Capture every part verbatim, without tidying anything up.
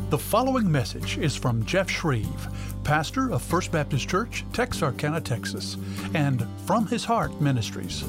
The following message is from Jeff Shreve, pastor of First Baptist Church, Texarkana, Texas, and From His Heart Ministries.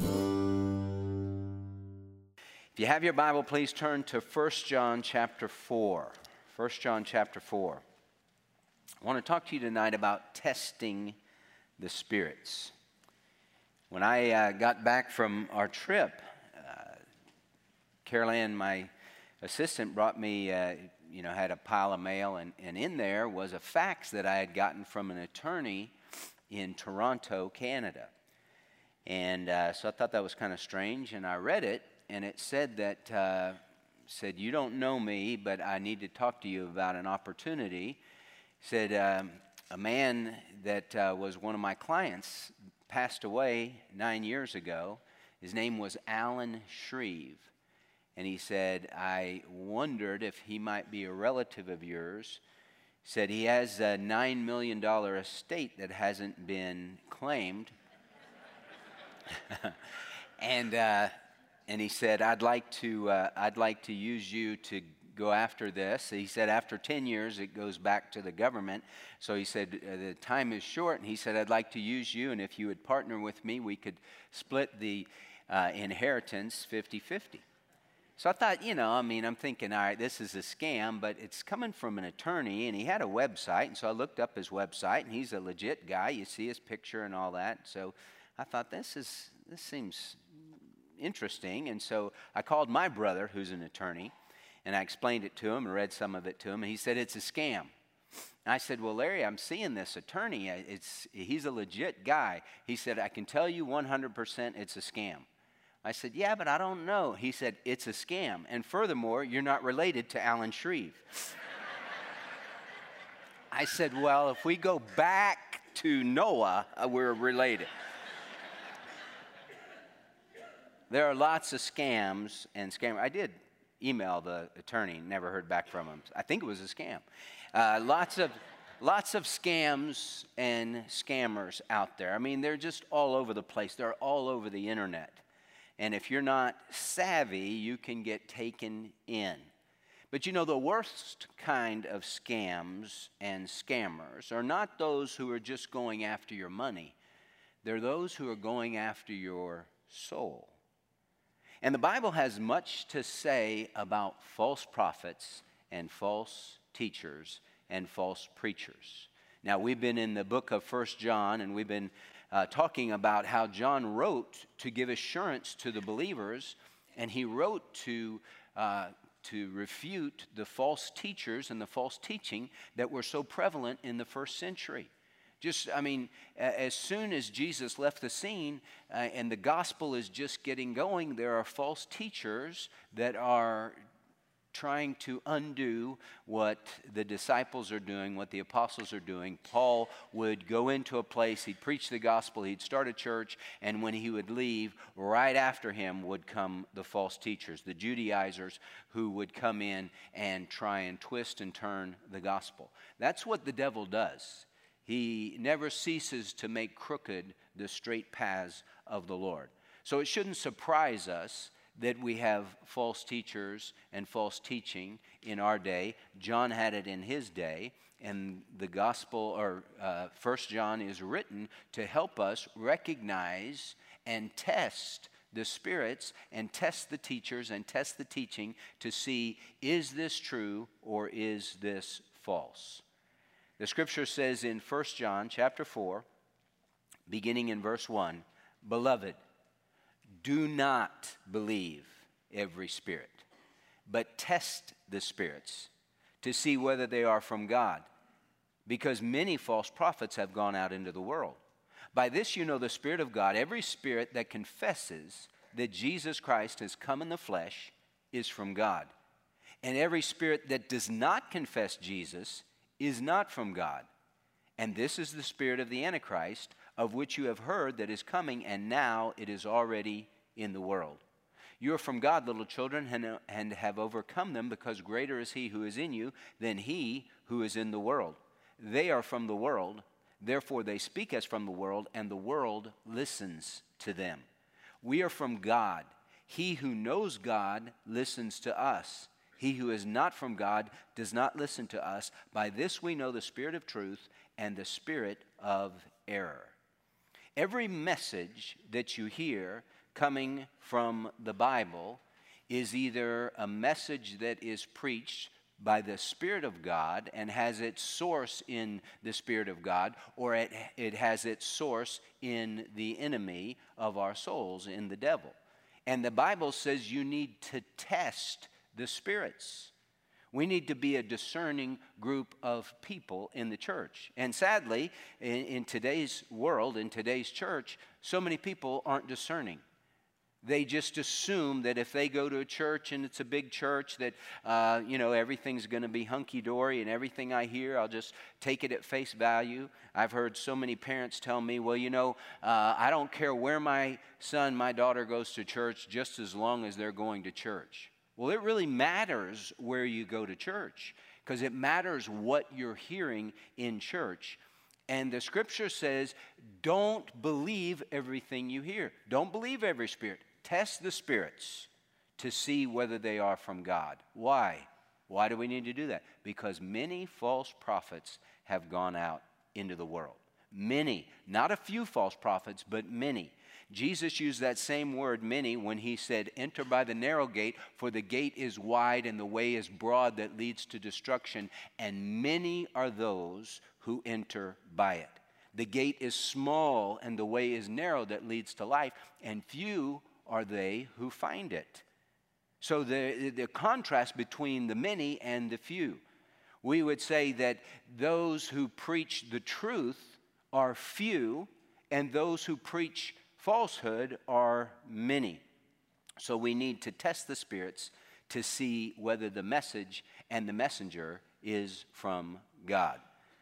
If you have your Bible, please turn to First John chapter four. First John chapter four. I want to talk to you tonight about testing the spirits. When I uh, got back from our trip, uh, Carol Ann, my assistant, brought me, uh, you know, had a pile of mail, and, and in there was a fax that I had gotten from an attorney in Toronto, Canada. And uh, so I thought that was kind of strange, and I read it, and it said that, uh, said, you don't know me, but I need to talk to you about an opportunity. Said, um, a man that uh, was one of my clients passed away nine years ago. His name was Alan Shreve. And he said, I wondered if he might be a relative of yours. He said he has a nine million dollars estate that hasn't been claimed. and uh, and he said, I'd like to uh, I'd like to use you to go after this. He said after ten years it goes back to the government. So he said uh, the time is short, and he said I'd like to use you, and if you would partner with me, we could split the uh, inheritance fifty-fifty. So I thought, you know, I mean, I'm thinking, all right, this is a scam, but it's coming from an attorney, and he had a website, and so I looked up his website, and he's a legit guy. You see his picture and all that. So I thought, this is this seems interesting, and so I called my brother, who's an attorney, and I explained it to him and read some of it to him, and he said, it's a scam. And I said, well, Larry, I'm seeing this attorney. It's he's a legit guy. He said, I can tell you one hundred percent it's a scam. I said, yeah, but I don't know. He said, it's a scam. And furthermore, you're not related to Alan Shreve. I said, well, if we go back to Noah, uh, we're related. There are lots of scams and scammers. I did email the attorney, never heard back from him. I think it was a scam. Uh, lots of... Lots of scams and scammers out there. I mean, they're just all over the place. They're all over the internet. And if you're not savvy, you can get taken in. But you know, the worst kind of scams and scammers are not those who are just going after your money. They're those who are going after your soul. And the Bible has much to say about false prophets and false teachers and false preachers. Now, we've been in the book of First John, and we've been Uh, talking about how John wrote to give assurance to the believers, and he wrote to uh, to refute the false teachers and the false teaching that were so prevalent in the first century. Just, I mean, as soon as Jesus left the scene uh, and the gospel is just getting going, there are false teachers that are trying to undo what the disciples are doing, what the apostles are doing. Paul would go into a place, he'd preach the gospel, he'd start a church, and when he would leave, right after him would come the false teachers, the Judaizers, who would come in and try and twist and turn the gospel. That's what the devil does. He never ceases to make crooked the straight paths of the Lord. So it shouldn't surprise us that we have false teachers and false teaching in our day. John had it in his day, and the gospel, or uh, First John, is written to help us recognize and test the spirits and test the teachers and test the teaching to see, is this true or is this false? The scripture says in First John chapter four, beginning in verse one, Beloved, do not believe every spirit, but test the spirits to see whether they are from God, because many false prophets have gone out into the world. By this you know the Spirit of God. Every spirit that confesses that Jesus Christ has come in the flesh is from God. And every spirit that does not confess Jesus is not from God. And this is the spirit of the Antichrist, of which you have heard that is coming, and now it is already in the world. You are from God, little children, and, and have overcome them, because greater is he who is in you than he who is in the world. They are from the world, therefore they speak as from the world, and the world listens to them. We are from God. He who knows God listens to us. He who is not from God does not listen to us. By this we know the spirit of truth and the spirit of error. Every message that you hear coming from the Bible is either a message that is preached by the Spirit of God and has its source in the Spirit of God, or it, it has its source in the enemy of our souls, in the devil. And the Bible says you need to test the spirits. We need to be a discerning group of people in the church. And sadly, in, in today's world, in today's church, so many people aren't discerning. They just assume that if they go to a church and it's a big church that, uh, you know, everything's going to be hunky-dory and everything I hear, I'll just take it at face value. I've heard so many parents tell me, well, you know, uh, I don't care where my son, my daughter goes to church just as long as they're going to church. Well, it really matters where you go to church because it matters what you're hearing in church. And the scripture says, don't believe everything you hear. Don't believe every spirit. Test the spirits to see whether they are from God. Why? Why do we need to do that? Because many false prophets have gone out into the world. Many, not a few false prophets, but many. Jesus used that same word, many, when he said, enter by the narrow gate, for the gate is wide and the way is broad that leads to destruction, and many are those who enter by it. The gate is small and the way is narrow that leads to life, and few are they who find it. So the, the contrast between the many and the few. We would say that those who preach the truth are few, and those who preach falsehood are many. So we need to test the spirits to see whether the message and the messenger is from God.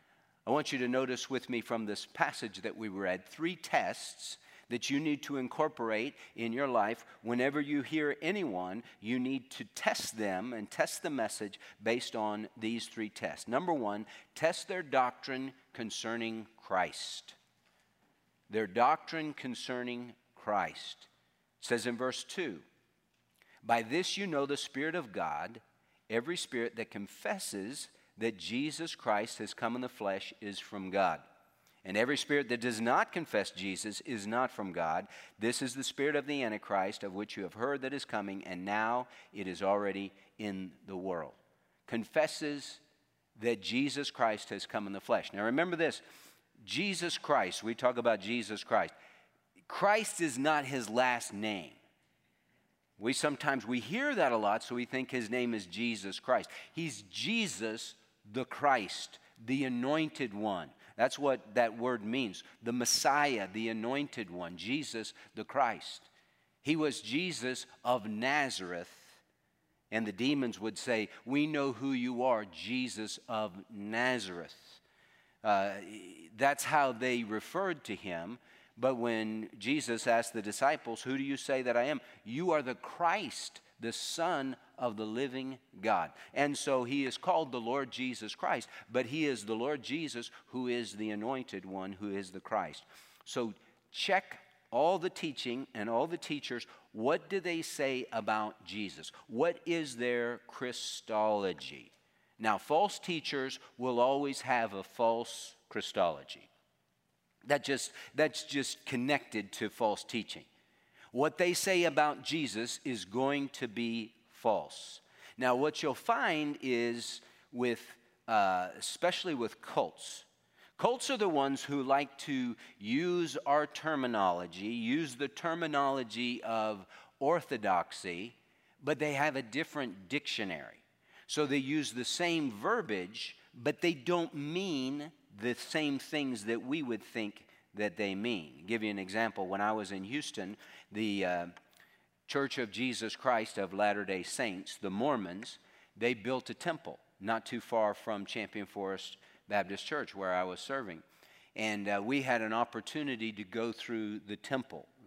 I want you to notice with me from this passage that we read three tests that you need to incorporate in your life. Whenever you hear anyone, you need to test them and test the message based on these three tests. Number one, test their doctrine concerning Christ. Their doctrine concerning Christ. It says in verse two, by this you know the Spirit of God, every spirit that confesses that Jesus Christ has come in the flesh is from God. And every spirit that does not confess Jesus is not from God. This is the spirit of the Antichrist, of which you have heard that is coming, and now it is already in the world. Confesses that Jesus Christ has come in the flesh. Now remember this, Jesus Christ, we talk about Jesus Christ. Christ is not his last name. We sometimes, we hear that a lot, so we think his name is Jesus Christ. He's Jesus the Christ, the anointed one. That's what that word means. The Messiah, the anointed one, Jesus the Christ. He was Jesus of Nazareth. And the demons would say, we know who you are, Jesus of Nazareth. Uh, that's how they referred to him. But when Jesus asked the disciples, who do you say that I am? You are the Christ, the Son of the living God. And so he is called the Lord Jesus Christ, but he is the Lord Jesus who is the anointed one, who is the Christ. So check all the teaching and all the teachers. What do they say about Jesus? What is their Christology? Now, false teachers will always have a false Christology. That just, that's just connected to false teaching. What they say about Jesus is going to be false. Now, what you'll find is with, uh, especially with cults, cults are the ones who like to use our terminology, use the terminology of orthodoxy, but they have a different dictionary. So they use the same verbiage, but they don't mean the same things that we would think that they mean. I'll give you an example. When I was in Houston, the uh, Church of Jesus Christ of Latter-day Saints, the Mormons, they built a temple not too far from Champion Forest Baptist Church where I was serving. And uh, we had an opportunity to go through the temple.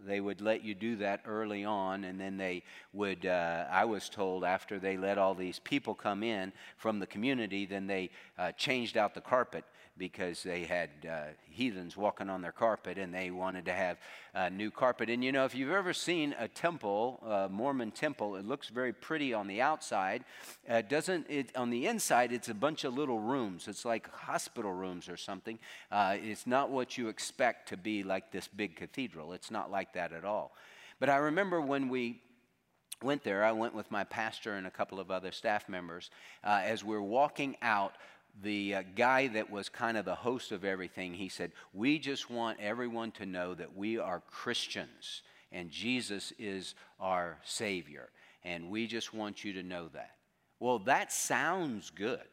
they would let you do that early on, and then they would, uh, I was told after they let all these people come in from the community, then they uh, changed out the carpet because they had uh, heathens walking on their carpet, and they wanted to have uh, new carpet. And you know, if you've ever seen a temple, a Mormon temple, it looks very pretty on the outside. Uh, doesn't it? On the inside, it's a bunch of little rooms. It's like hospital rooms or something. Uh, it's not what you expect to be like this big cathedral. It's not like that at all. But I remember when we went there, I went with my pastor and a couple of other staff members. Uh, as we were walking out, the uh, guy that was kind of the host of everything, he said, "We just want everyone to know that we are Christians and Jesus is our Savior. And we just want you to know that." Well, that sounds good,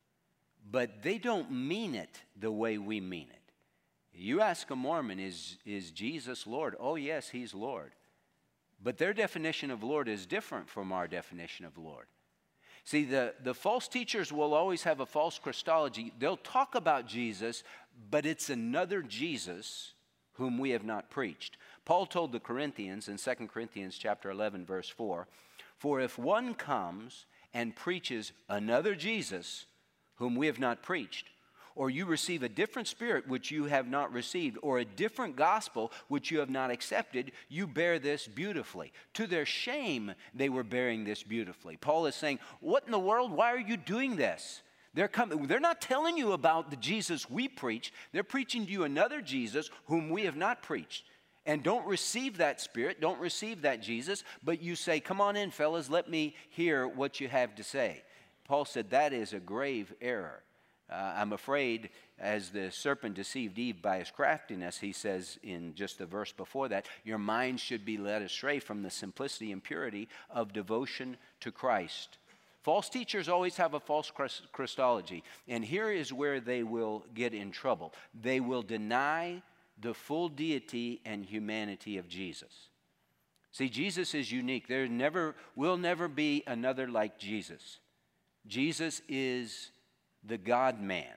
but they don't mean it the way we mean it. You ask a Mormon, is, is Jesus Lord? Oh, yes, he's Lord. But their definition of Lord is different from our definition of Lord. See, the, the false teachers will always have a false Christology. They'll talk about Jesus, but it's another Jesus whom we have not preached. Paul told the Corinthians in Second Corinthians chapter eleven, verse four, "For if one comes and preaches another Jesus whom we have not preached, or you receive a different spirit which you have not received, or a different gospel which you have not accepted, you bear this beautifully." To their shame, they were bearing this beautifully. Paul is saying, what in the world? Why are you doing this? They're coming. They're not telling you about the Jesus we preach. They're preaching to you another Jesus whom we have not preached. And don't receive that spirit, don't receive that Jesus, but you say, "Come on in, fellas, let me hear what you have to say." Paul said that is a grave error. Uh, I'm afraid, as the serpent deceived Eve by his craftiness, he says in just the verse before that, your mind should be led astray from the simplicity and purity of devotion to Christ. False teachers always have a false Christology, and here is where they will get in trouble. They will deny the full deity and humanity of Jesus. See, Jesus is unique. There never will never be another like Jesus. Jesus is the God-man.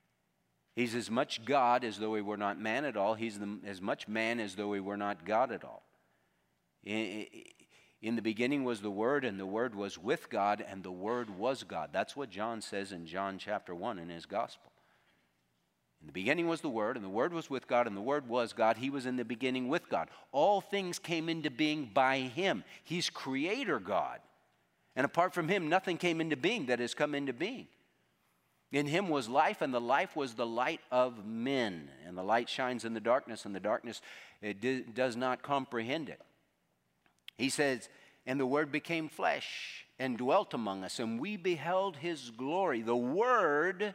He's as much God as though he were not man at all. He's the, as much man as though he were not God at all. In, in the beginning was the Word, and the Word was with God, and the Word was God. That's what John says in John chapter one in his gospel. In the beginning was the Word, and the Word was with God, and the Word was God. He was in the beginning with God. All things came into being by him. He's Creator God. And apart from him, nothing came into being that has come into being. In him was life, and the life was the light of men. And the light shines in the darkness, and the darkness it d- does not comprehend it. He says, "And the Word became flesh and dwelt among us, and we beheld his glory." The Word,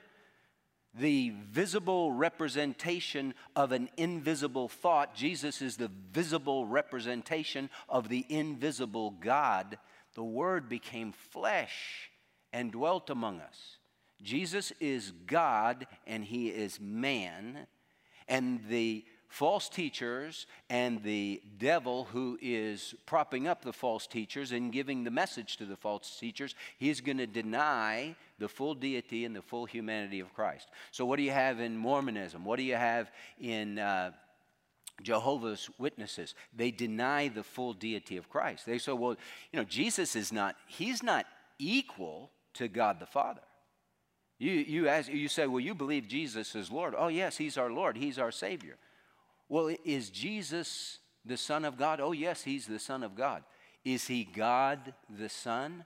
the visible representation of an invisible thought. Jesus is the visible representation of the invisible God. The Word became flesh and dwelt among us. Jesus is God and he is man, and the false teachers and the devil who is propping up the false teachers and giving the message to the false teachers, he's going to deny the full deity and the full humanity of Christ. So what do you have in Mormonism? What do you have in uh, Jehovah's Witnesses? They deny the full deity of Christ. They say, well, you know, Jesus is not, he's not equal to God the Father. You, you, ask, you say, well, you believe Jesus is Lord. Oh, yes, he's our Lord. He's our Savior. Well, is Jesus the Son of God? Oh, yes, he's the Son of God. Is he God the Son?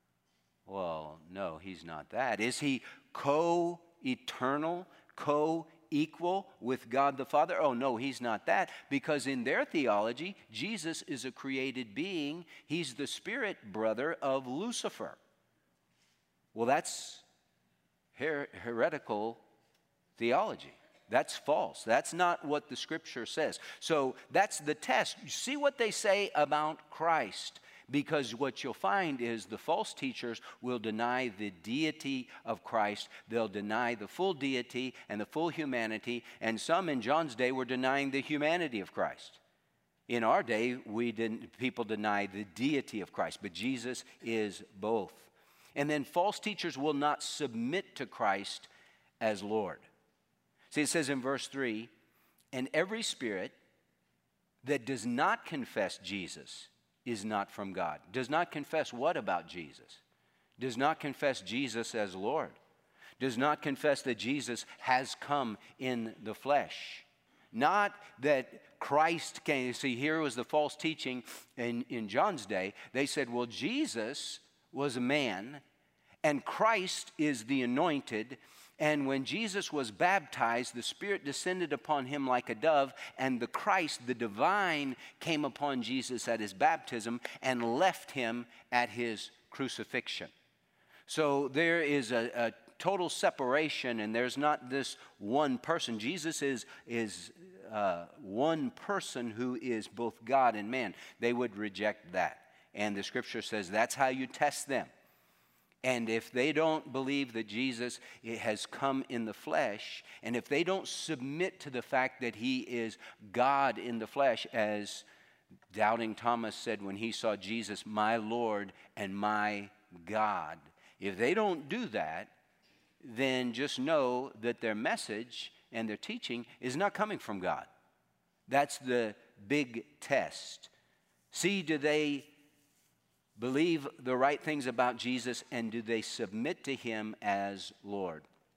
Well, no, he's not that. Is he co-eternal, co-equal with God the Father? Oh, no, he's not that. Because in their theology, Jesus is a created being. He's the spirit brother of Lucifer. Well, that's Her- heretical theology. That's false. That's not what the Scripture says. So that's the test. You see what they say about Christ, because what you'll find is the false teachers will deny the deity of Christ. They'll deny the full deity and the full humanity, and some in John's day were denying the humanity of Christ. In our day, we didn't, people deny the deity of Christ, but Jesus is both. And then false teachers will not submit to Christ as Lord. See, it says in verse three, "And every spirit that does not confess Jesus is not from God. Does not confess what about Jesus? Does not confess Jesus as Lord. Does not confess that Jesus has come in the flesh. Not that Christ came. You see, here was the false teaching in, in John's day. They said, well, Jesus was a man, and Christ is the anointed. And when Jesus was baptized, the Spirit descended upon him like a dove, and the Christ, the divine, came upon Jesus at his baptism and left him at his crucifixion. So there is a, a total separation, and there's not this one person. Jesus is, is uh, one person who is both God and man. They would reject that. And the Scripture says that's how you test them. And if they don't believe that Jesus has come in the flesh, and if they don't submit to the fact that he is God in the flesh, as doubting Thomas said when he saw Jesus, my Lord and my God, if they don't do that, then just know that their message and their teaching is not coming from God. That's the big test. See, do they believe the right things about Jesus, and do they submit to him as Lord?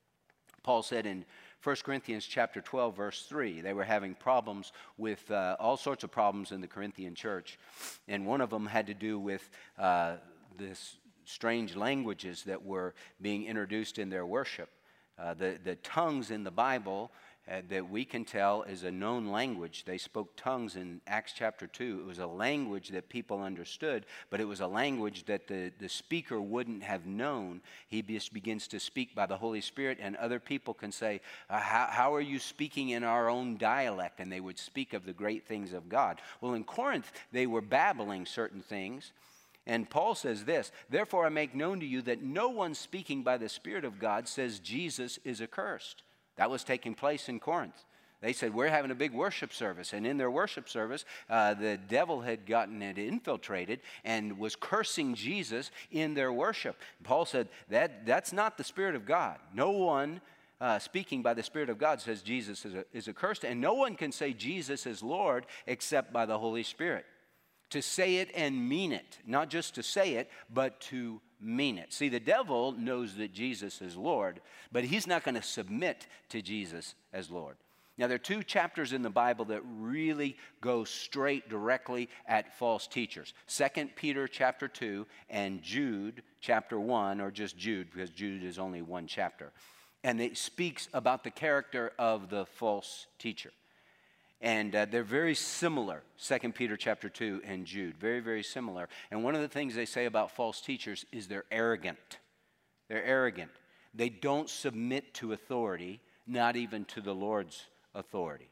Paul said in First Corinthians chapter twelve, verse three, they were having problems with uh, all sorts of problems in the Corinthian church, and one of them had to do with uh, this strange languages that were being introduced in their worship. Uh, the, the tongues in the Bible uh, that we can tell is a known language. They spoke tongues in Acts chapter two. It was a language that people understood, but it was a language that the, the speaker wouldn't have known. He just begins to speak by the Holy Spirit, and other people can say, uh, how, how are you speaking in our own dialect? And they would speak of the great things of God. Well, in Corinth, they were babbling certain things. And Paul says this, therefore I make known to you that no one speaking by the Spirit of God says Jesus is accursed. That was taking place in Corinth. They said, we're having a big worship service. And in their worship service, uh, the devil had gotten it infiltrated and was cursing Jesus in their worship. Paul said, that that's not the Spirit of God. No one uh, speaking by the Spirit of God says Jesus is, a, is accursed. And no one can say Jesus is Lord except by the Holy Spirit. To say it and mean it. Not just to say it, but to mean it. See, the devil knows that Jesus is Lord, but he's not going to submit to Jesus as Lord. Now, there are two chapters in the Bible that really go straight directly at false teachers. Second Peter chapter two and Jude chapter one, or just Jude, because Jude is only one chapter. And it speaks about the character of the false teacher. And uh, they're very similar, Second Peter chapter two and Jude, very, very similar. And one of the things they say about false teachers is they're arrogant. They're arrogant. They don't submit to authority, not even to the Lord's authority.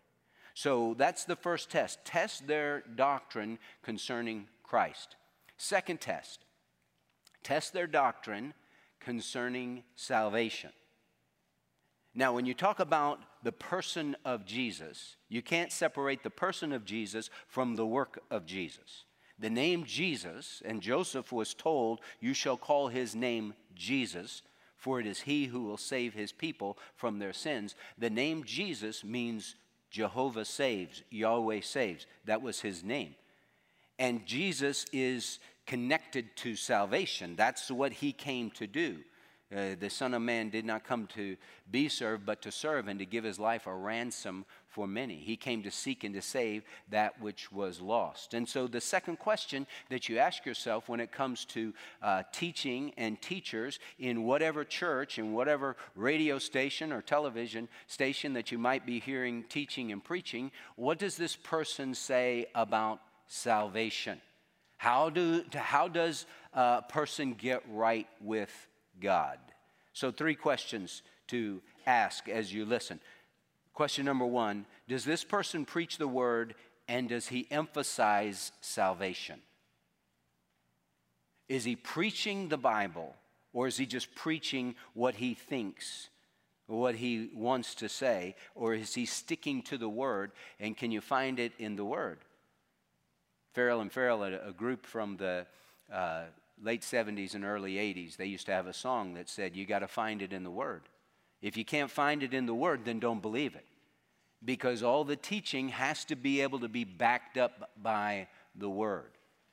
So that's the first test. Test their doctrine concerning Christ. Second test, test their doctrine concerning salvation. Now, when you talk about the person of Jesus, you can't separate the person of Jesus from the work of Jesus. The name Jesus, and Joseph was told, you shall call his name Jesus, for it is he who will save his people from their sins. The name Jesus means Jehovah saves, Yahweh saves. That was his name. And Jesus is connected to salvation. That's what he came to do. Uh, the Son of Man did not come to be served, but to serve and to give his life a ransom for many. He came to seek and to save that which was lost. And so the second question that you ask yourself when it comes to uh, teaching and teachers in whatever church, in whatever radio station or television station that you might be hearing teaching and preaching, what does this person say about salvation? How, do, how does a person get right with God? So three questions to ask as you listen. Question number one, does this person preach the word and does he emphasize salvation? Is he preaching the Bible or is he just preaching what he thinks, what he wants to say, or is he sticking to the word, and can you find it in the word? Farrell and Farrell, a, a group from the uh, late seventies and early eighties, they used to have a song that said, you got to find it in the Word. If you can't find it in the Word, then don't believe it. because all the teaching has to be able to be backed up by the Word.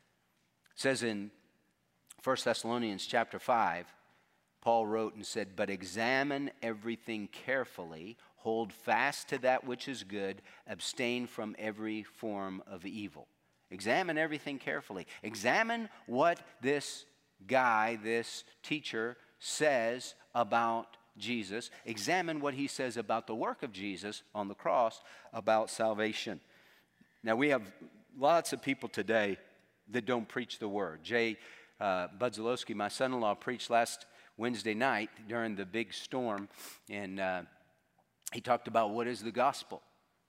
It says in First Thessalonians chapter five, Paul wrote and said, "But examine everything carefully, hold fast to that which is good, abstain from every form of evil." Examine everything carefully. Examine what this guy, this teacher, says about Jesus. Examine what he says about the work of Jesus on the cross, about salvation. Now, we have lots of people today that don't preach the Word. Jay uh, Budzalowski, my son-in-law, preached last Wednesday night during the big storm, and uh, he talked about what is the gospel.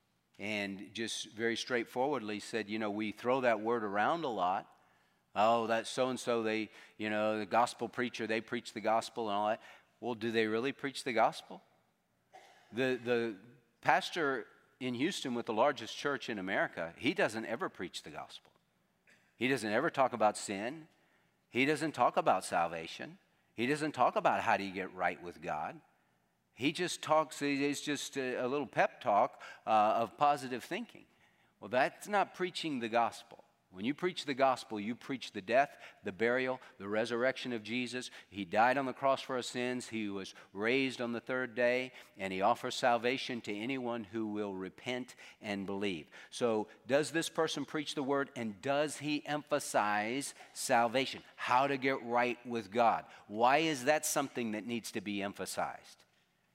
And just very straightforwardly said, you know, we throw that word around a lot. Oh, that's so-and-so, they, you know, the gospel preacher, they preach the gospel and all that. Well, do they really preach the gospel? The, the pastor in Houston with the largest church in America, he doesn't ever preach the gospel. He doesn't ever talk about sin. He doesn't talk about salvation. He doesn't talk about how do you get right with God. He just talks, it's just a, a little pep talk uh, of positive thinking. Well, that's not preaching the gospel. When you preach the gospel, you preach the death, the burial, the resurrection of Jesus. He died on the cross for our sins. He was raised on the third day, and he offers salvation to anyone who will repent and believe. So does this person preach the word, and does he emphasize salvation? How to get right with God? Why is that something that needs to be emphasized?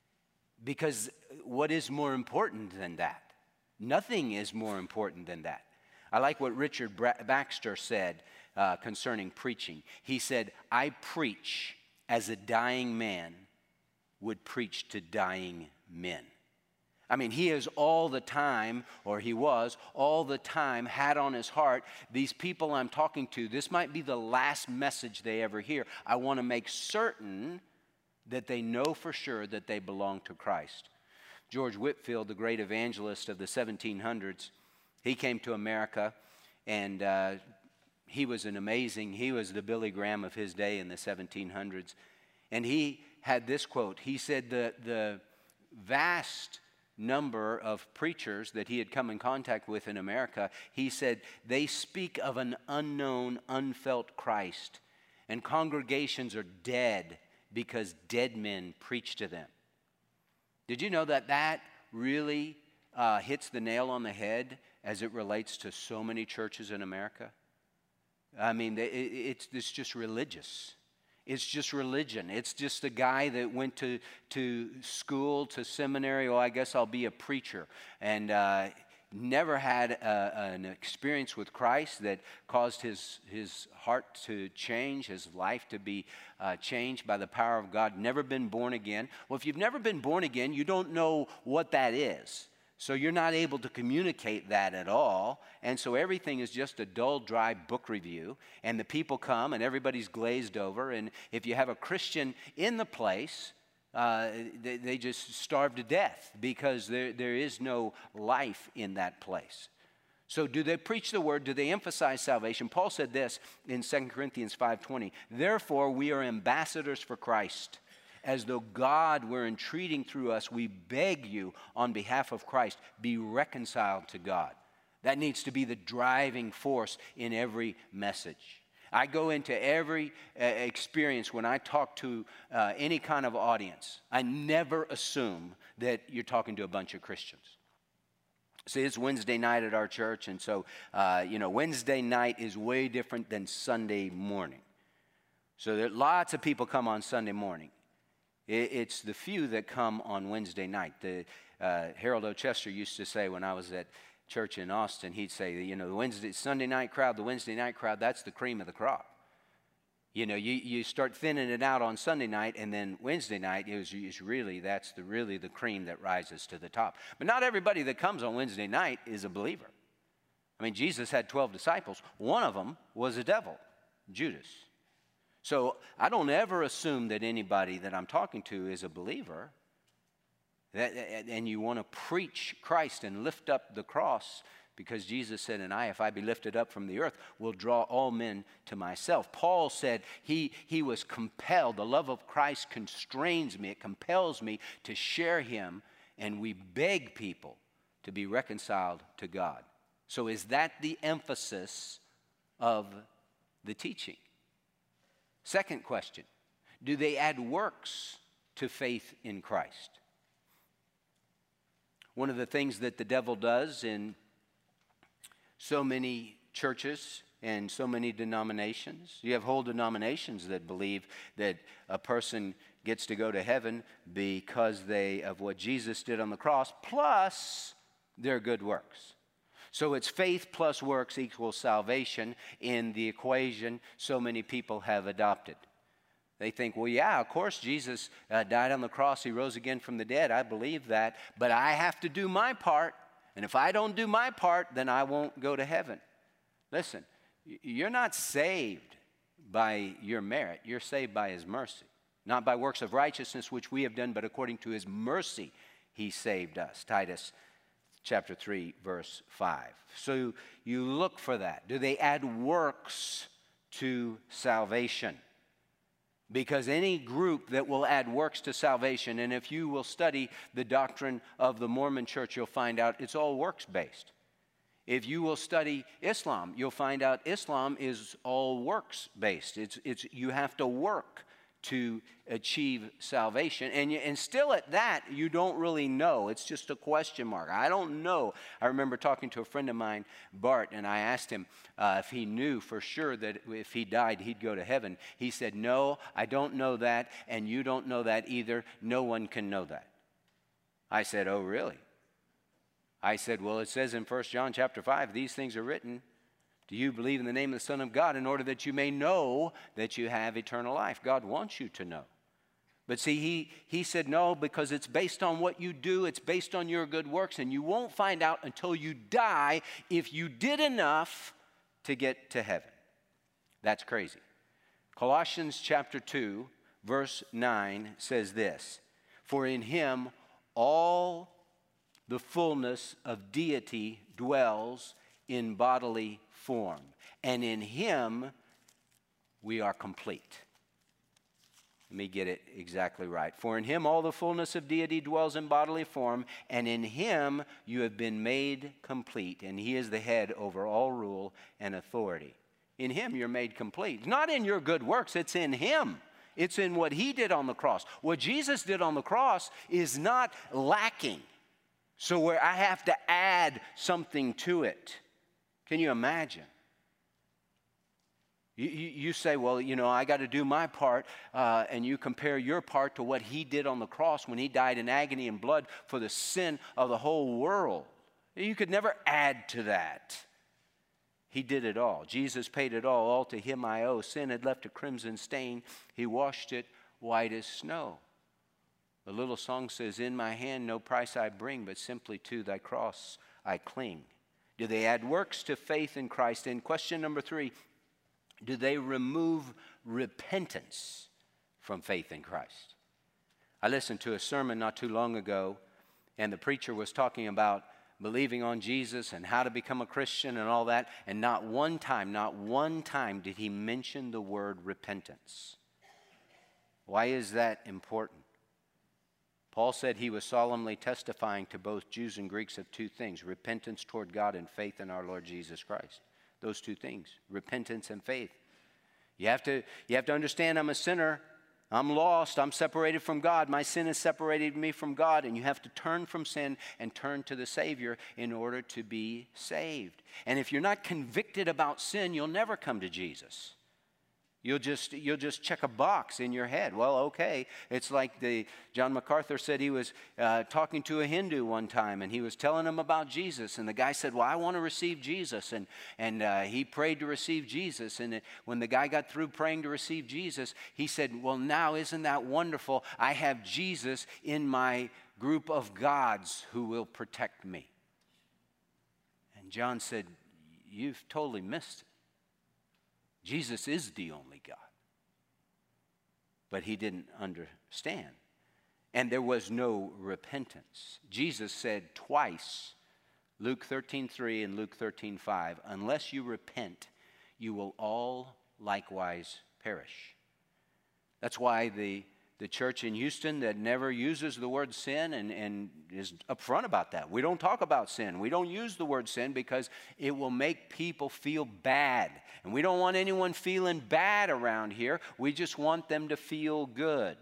Because what is more important than that? Nothing is more important than that. I like what Richard Baxter said uh, concerning preaching. He said, "I preach as a dying man would preach to dying men." I mean, he is all the time, or he was all the time, had on his heart, these people I'm talking to, this might be the last message they ever hear. I want to make certain that they know for sure that they belong to Christ. George Whitefield, the great evangelist of the seventeen hundreds, he came to America, and uh, he was an amazing, he was the Billy Graham of his day in the seventeen hundreds. And he had this quote. He said the, the vast number of preachers that he had come in contact with in America, he said, they speak of an unknown, unfelt Christ, and congregations are dead because dead men preach to them. Did you know that that really uh, hits the nail on the head as it relates to so many churches in America? I mean, it's, it's just religious. It's just religion. It's just a guy that went to, to school, to seminary. Oh, I guess I'll be a preacher. And uh, never had a, an experience with Christ that caused his, his heart to change, his life to be uh, changed by the power of God. Never been born again. Well, if you've never been born again, you don't know what that is. So you're not able to communicate that at all. And so everything is just a dull, dry book review. And the people come and everybody's glazed over. And if you have a Christian in the place, uh, they, they just starve to death because there, there is no life in that place. So do they preach the word? Do they emphasize salvation? Paul said this in Second Corinthians five twenty. Therefore, we are ambassadors for Christ. As though God were entreating through us, we beg you on behalf of Christ, be reconciled to God. That needs to be the driving force in every message. I go into every uh, experience when I talk to uh, any kind of audience. I never assume that you're talking to a bunch of Christians. See, it's Wednesday night at our church, and so, uh, you know, Wednesday night is way different than Sunday morning. So there, lots of people come on Sunday morning. It's the few that come on Wednesday night. The, uh, Harold O'Chester used to say when I was at church in Austin, he'd say, you know, the Wednesday, Sunday night crowd, the Wednesday night crowd, that's the cream of the crop. You know, you, you start thinning it out on Sunday night, and then Wednesday night is, is really, that's the, really the cream that rises to the top. But not everybody that comes on Wednesday night is a believer. I mean, Jesus had twelve disciples. One of them was a devil, Judas. So I don't ever assume that anybody that I'm talking to is a believer. That, and you want to preach Christ and lift up the cross because Jesus said, and I, if I be lifted up from the earth, will draw all men to myself. Paul said he, he was compelled. The love of Christ constrains me. It compels me to share him. And we beg people to be reconciled to God. So is that the emphasis of the teaching? Second question, do they add works to faith in Christ? One of the things that the devil does in so many churches and so many denominations, you have whole denominations that believe that a person gets to go to heaven because they of what Jesus did on the cross, plus their good works. So it's faith plus works equals salvation in the equation so many people have adopted. They think, well, yeah, of course, Jesus uh, died on the cross. He rose again from the dead. I believe that. But I have to do my part. And if I don't do my part, then I won't go to heaven. Listen, you're not saved by your merit. You're saved by his mercy. Not by works of righteousness, which we have done, but according to his mercy, he saved us. Titus chapter three, verse five. So you look for that. Do they add works to salvation? Because any group that will add works to salvation, and if you will study the doctrine of the Mormon Church, you'll find out it's all works-based. If you will study Islam, you'll find out Islam is all works-based. It's, it's, you have to work to achieve salvation. And, you, and still at that, you don't really know. It's just a question mark. I don't know. I remember talking to a friend of mine, Bart, and I asked him uh, if he knew for sure that if he died, he'd go to heaven. He said, no, I don't know that, and you don't know that either. No one can know that. I said, oh, really? I said, well, it says in First John chapter five, these things are written. Do you believe in the name of the Son of God in order that you may know that you have eternal life? God wants you to know. But see, he, he said no, because it's based on what you do. It's based on your good works, and you won't find out until you die if you did enough to get to heaven. That's crazy. Colossians chapter two, verse nine says this, for in him all the fullness of deity dwells in bodily form, and in him we are complete. Let me get it exactly right. For in him all the fullness of deity dwells in bodily form, and in him you have been made complete, and he is the head over all rule and authority. In him you're made complete. Not in your good works, it's in him. It's in what he did on the cross. What Jesus did on the cross is not lacking, so where I have to add something to it. Can you imagine? You, you, you say, well, you know, I got to do my part, uh, and you compare your part to what he did on the cross when he died in agony and blood for the sin of the whole world. You could never add to that. He did it all. Jesus paid it all. All to him I owe. Sin had left a crimson stain. He washed it white as snow. The little song says, in my hand no price I bring, but simply to thy cross I cling. Do they add works to faith in Christ? And question number three, do they remove repentance from faith in Christ? I listened to a sermon not too long ago, and the preacher was talking about believing on Jesus and how to become a Christian and all that, and not one time, not one time did he mention the word repentance. Why is that important? Paul said he was solemnly testifying to both Jews and Greeks of two things, repentance toward God and faith in our Lord Jesus Christ. Those two things, repentance and faith. You have to, you have to understand I'm a sinner. I'm lost. I'm separated from God. My sin has separated me from God, and you have to turn from sin and turn to the Savior in order to be saved. And if you're not convicted about sin, you'll never come to Jesus. You'll just, you'll just check a box in your head. Well, okay. It's like the John MacArthur said he was uh, talking to a Hindu one time, and he was telling him about Jesus. And the guy said, well, I want to receive Jesus. And, and uh, he prayed to receive Jesus. And it, when the guy got through praying to receive Jesus, he said, well, now isn't that wonderful? I have Jesus in my group of gods who will protect me. And John said, you've totally missed it. Jesus is the only God. But he didn't understand. And there was no repentance. Jesus said twice, Luke thirteen three and Luke thirteen five, unless you repent, you will all likewise perish. That's why the the church in Houston that never uses the word sin and, and is upfront about that. We don't talk about sin. We don't use the word sin because it will make people feel bad. And we don't want anyone feeling bad around here. We just want them to feel good.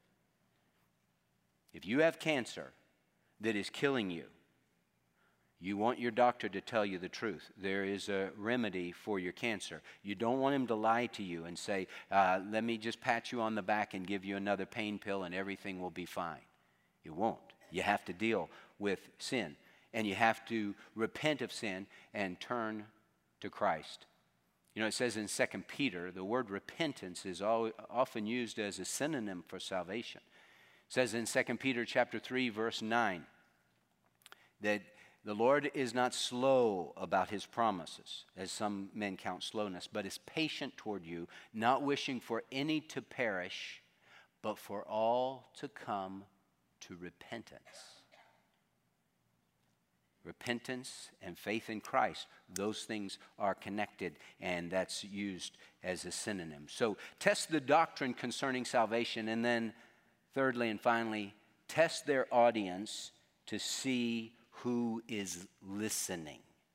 If you have cancer that is killing you, you want your doctor to tell you the truth. There is a remedy for your cancer. You don't want him to lie to you and say, uh, let me just pat you on the back and give you another pain pill and everything will be fine. It won't. You have to deal with sin. And you have to repent of sin and turn to Christ. You know, it says in Second Peter, the word repentance is all, often used as a synonym for salvation. It says in Second Peter chapter three, verse nine, that the Lord is not slow about his promises, as some men count slowness, but is patient toward you, not wishing for any to perish, but for all to come to repentance. Repentance and faith in Christ, those things are connected, and that's used as a synonym. So test the doctrine concerning salvation, and then thirdly and finally, test their audience to see who is listening.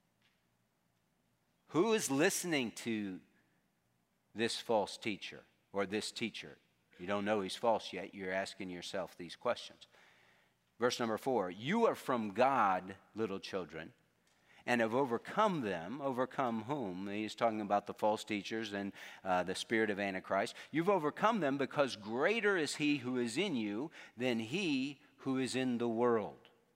Who is listening to this false teacher or this teacher? You don't know he's false yet. You're asking yourself these questions. Verse number four, you are from God, little children, and have overcome them. Overcome whom? He's talking about the false teachers and uh, the spirit of Antichrist. You've overcome them because greater is he who is in you than he who is in the world.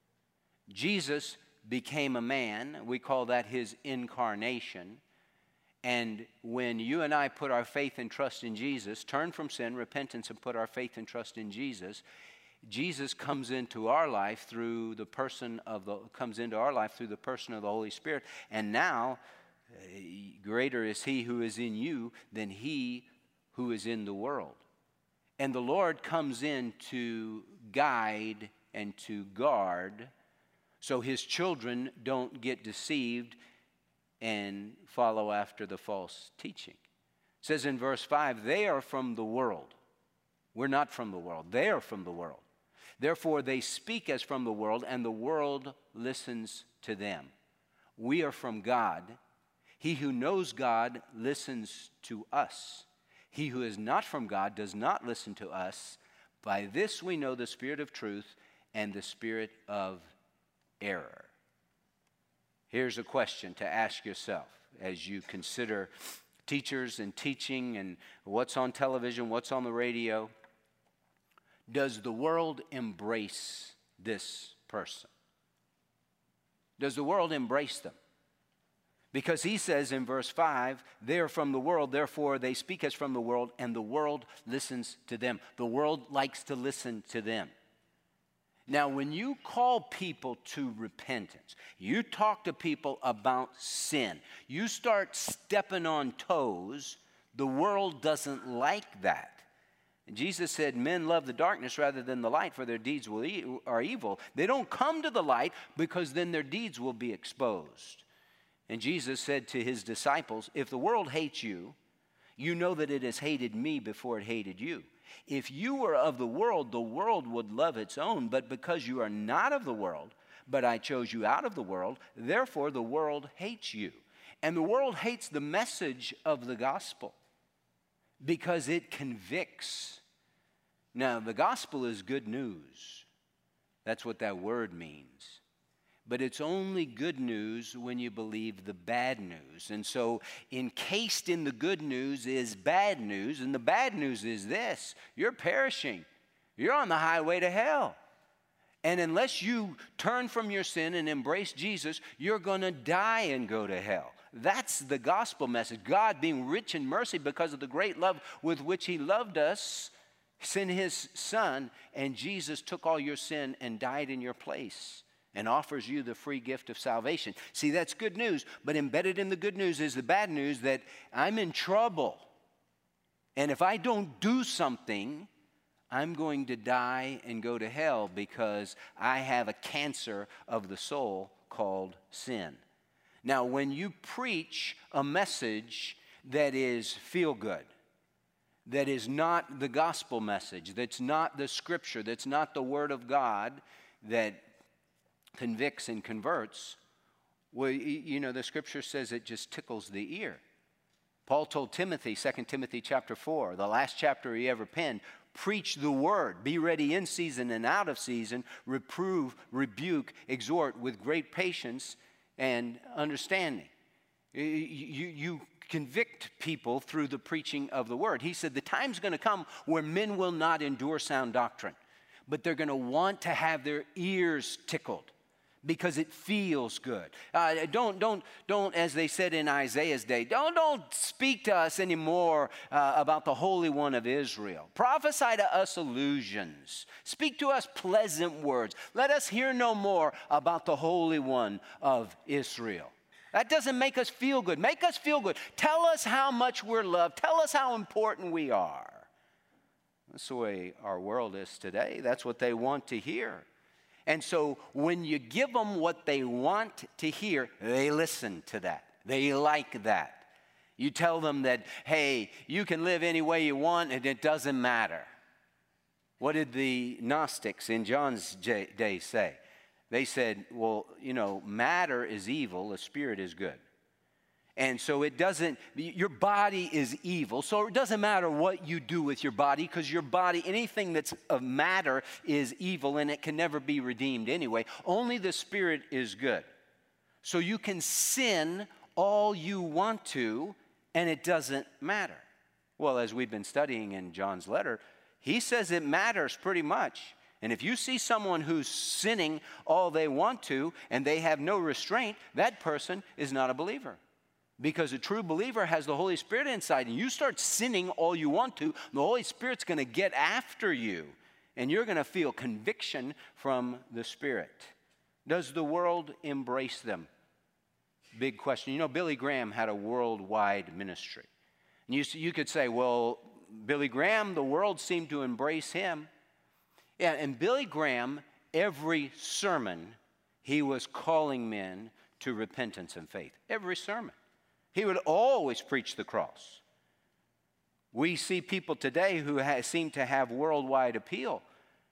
Jesus became a man. We call that his incarnation. And when you and I put our faith and trust in Jesus, turn from sin, repentance, and put our faith and trust in Jesus, Jesus comes into our life through the person of the comes into our life through the person of the Holy Spirit. And now, uh, greater is he who is in you than he who is in the world. And the Lord comes in to guide and to guard, so his children don't get deceived and follow after the false teaching. It says in verse five, they are from the world. We're not from the world. They are from the world. Therefore, they speak as from the world, and the world listens to them. We are from God. He who knows God listens to us. He who is not from God does not listen to us. By this we know the spirit of truth and the spirit of error. Here's a question to ask yourself as you consider teachers and teaching and what's on television, what's on the radio. Does the world embrace this person? Does the world embrace them? Because he says in verse five, they are from the world, therefore they speak as from the world, and the world listens to them. The world likes to listen to them. Now, when you call people to repentance, you talk to people about sin, you start stepping on toes, the world doesn't like that. And Jesus said, men love the darkness rather than the light, for their deeds will e- are evil. They don't come to the light because then their deeds will be exposed. And Jesus said to his disciples, if the world hates you, you know that it has hated me before it hated you. If you were of the world, the world would love its own. But because you are not of the world, but I chose you out of the world, therefore the world hates you. And the world hates the message of the gospel because it convicts. Now, the gospel is good news. That's what that word means. But it's only good news when you believe the bad news. And so encased in the good news is bad news. And the bad news is this: you're perishing. You're on the highway to hell. And unless you turn from your sin and embrace Jesus, you're going to die and go to hell. That's the gospel message. God, being rich in mercy because of the great love with which he loved us, sent his son, and Jesus took all your sin and died in your place and offers you the free gift of salvation. See, that's good news, but embedded in the good news is the bad news that I'm in trouble. And if I don't do something, I'm going to die and go to hell because I have a cancer of the soul called sin. Now, when you preach a message that is feel good, that is not the gospel message, that's not the scripture, that's not the word of God that convicts and converts, well, you know, the scripture says it just tickles the ear. Paul told Timothy, Second Timothy chapter four, the last chapter he ever penned, preach the word, be ready in season and out of season, reprove, rebuke, exhort with great patience and understanding. You, you convict people through the preaching of the word. He said the time's going to come where men will not endure sound doctrine, but they're going to want to have their ears tickled because it feels good. Uh, don't, don't, don't, as they said in Isaiah's day, don't, don't speak to us anymore uh, about the Holy One of Israel. Prophesy to us illusions. Speak to us pleasant words. Let us hear no more about the Holy One of Israel. That doesn't make us feel good. Make us feel good. Tell us how much we're loved. Tell us how important we are. That's the way our world is today. That's what they want to hear. And so when you give them what they want to hear, they listen to that. They like that. You tell them that, hey, you can live any way you want and it doesn't matter. What did the Gnostics in John's day say? They said, well, you know, matter is evil, the spirit is good. And so it doesn't, your body is evil, so it doesn't matter what you do with your body, because your body, anything that's of matter is evil, and it can never be redeemed anyway. Only the spirit is good. So you can sin all you want to, and it doesn't matter. Well, as we've been studying in John's letter, he says it matters pretty much. And if you see someone who's sinning all they want to, and they have no restraint, that person is not a believer. Because a true believer has the Holy Spirit inside, and you start sinning all you want to, the Holy Spirit's going to get after you, and you're going to feel conviction from the Spirit. Does the world embrace them? Big question. You know, Billy Graham had a worldwide ministry. And you, you could say, well, Billy Graham, the world seemed to embrace him. Yeah, and Billy Graham, every sermon, he was calling men to repentance and faith. Every sermon. He would always preach the cross. We see people today who ha- seem to have worldwide appeal.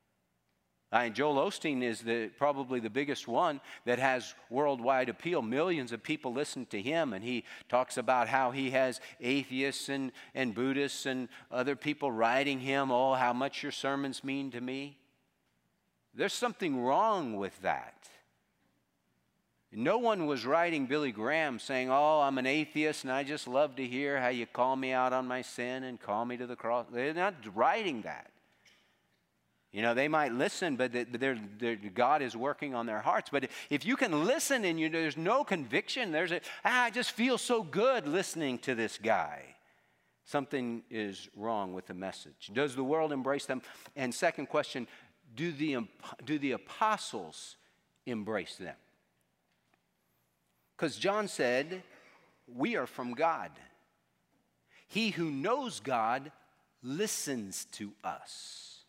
Uh, Joel Osteen is the, probably the biggest one that has worldwide appeal. Millions of people listen to him, and he talks about how he has atheists and, and Buddhists and other people writing him, oh, how much your sermons mean to me. There's something wrong with that. No one was writing Billy Graham saying, oh, I'm an atheist and I just love to hear how you call me out on my sin and call me to the cross. They're not writing that. You know, they might listen, but they're, they're, God is working on their hearts. But if you can listen and you, there's no conviction, there's a, ah, I just feel so good listening to this guy. Something is wrong with the message. Does the world embrace them? And second question, do the, do the apostles embrace them? Because John said, we are from God. He who knows God listens to us.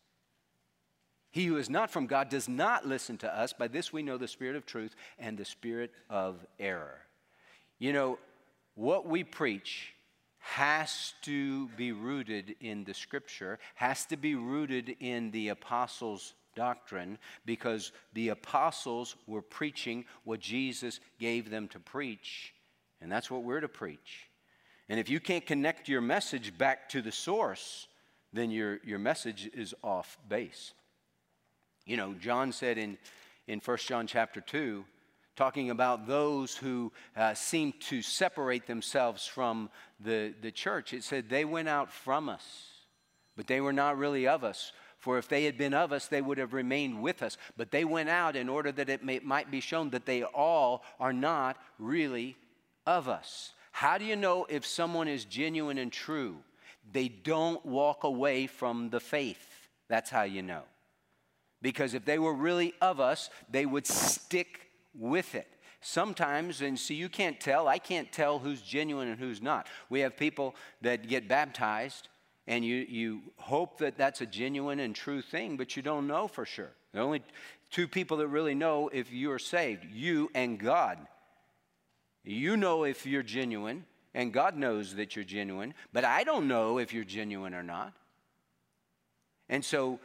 He who is not from God does not listen to us. By this we know the spirit of truth and the spirit of error. You know, what we preach has to be rooted in the scripture, has to be rooted in the apostles' doctrine, because the apostles were preaching what Jesus gave them to preach, and that's what we're to preach. And if you can't connect your message back to the source, then your, your message is off base. You know, John said in, in First John chapter two, talking about those who uh, seem to separate themselves from the, the church, it said they went out from us, but they were not really of us. For if they had been of us, they would have remained with us. But they went out in order that it may, might be shown that they all are not really of us. How do you know if someone is genuine and true? They don't walk away from the faith. That's how you know. Because if they were really of us, they would stick with it. Sometimes, and see, you can't tell, I can't tell who's genuine and who's not. We have people that get baptized, and you, you hope that that's a genuine and true thing, but you don't know for sure. The only two people that really know if you're saved, you and God. You know if you're genuine, and God knows that you're genuine, but I don't know if you're genuine or not. And so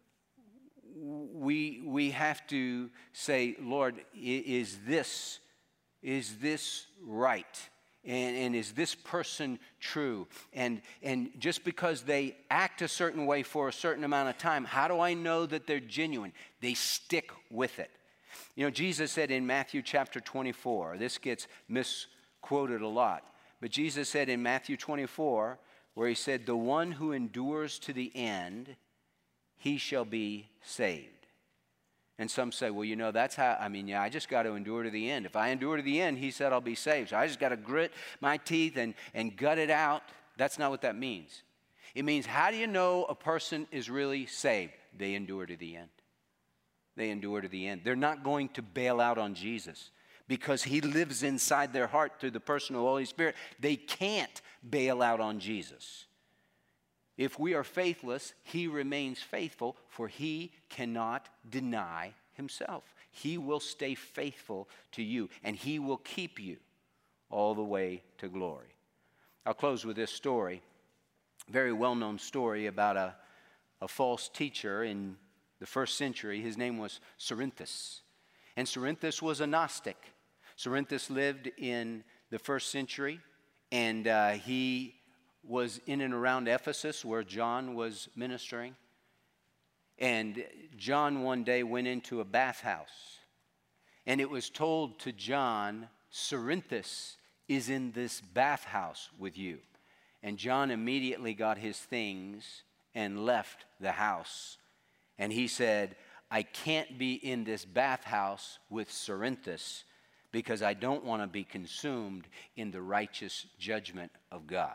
we, we have to say, Lord, is this, is this right? And, and is this person true? And, and just because they act a certain way for a certain amount of time, how do I know that they're genuine? They stick with it. You know, Jesus said in Matthew chapter twenty-four, this gets misquoted a lot, but Jesus said in Matthew twenty-four, where he said, the one who endures to the end, he shall be saved. And some say, well, you know, that's how, I mean, yeah, I just got to endure to the end. If I endure to the end, he said I'll be saved. So I just got to grit my teeth and, and gut it out. That's not what that means. It means, how do you know a person is really saved? They endure to the end. They endure to the end. They're not going to bail out on Jesus because he lives inside their heart through the person of the Holy Spirit. They can't bail out on Jesus. If we are faithless, he remains faithful, for he cannot deny himself. He will stay faithful to you, and he will keep you all the way to glory. I'll close with this story, a very well-known story about a, a false teacher in the first century. His name was Cerinthus, and Cerinthus was a Gnostic. Cerinthus lived in the first century, and uh, he was in and around Ephesus where John was ministering. And John one day went into a bathhouse, and it was told to John, Cerinthus is in this bathhouse with you. And John immediately got his things and left the house. And he said, I can't be in this bathhouse with Cerinthus because I don't want to be consumed in the righteous judgment of God.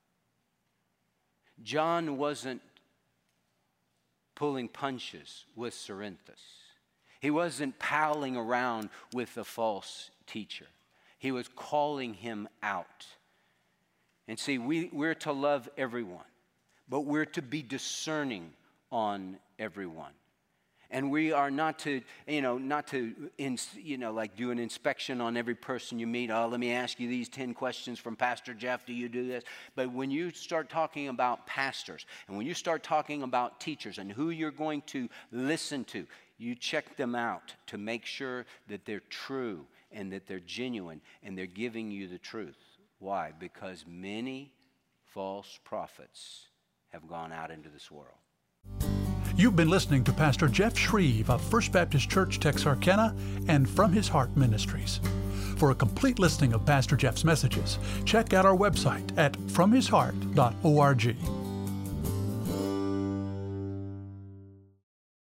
John wasn't pulling punches with Cerinthus. He wasn't palling around with a false teacher. He was calling him out. And see, we, we're to love everyone, but we're to be discerning on everyone. And we are not to, you know, not to, you know, like do an inspection on every person you meet. Oh, let me ask you these ten questions from Pastor Jeff. Do you do this? But when you start talking about pastors, and when you start talking about teachers and who you're going to listen to, you check them out to make sure that they're true and that they're genuine and they're giving you the truth. Why? Because many false prophets have gone out into this world. You've been listening to Pastor Jeff Shreve of First Baptist Church, Texarkana, and From His Heart Ministries. For a complete listing of Pastor Jeff's messages, check out our website at from his heart dot org.